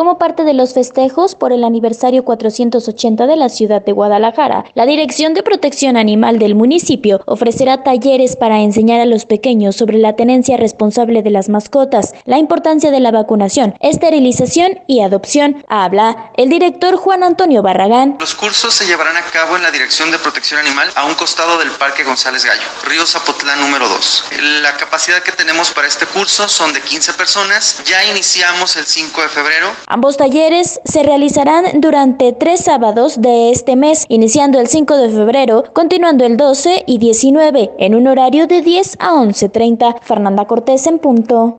Como parte de los festejos por el aniversario 480 de la ciudad de Guadalajara, la Dirección de Protección Animal del municipio ofrecerá talleres para enseñar a los pequeños sobre la tenencia responsable de las mascotas, la importancia de la vacunación, esterilización y adopción. Habla el director Juan Antonio Barragán. Los cursos se llevarán a cabo en la Dirección de Protección Animal a un costado del Parque González Gallo, Río Zapotlán número 2. La capacidad que tenemos para este curso son de 15 personas. Ya iniciamos el 5 de febrero. Ambos talleres se realizarán durante 3 sábados de este mes, iniciando el 5 de febrero, continuando el 12 y 19, en un horario de 10 a 11:30. Fernanda Cortés en punto.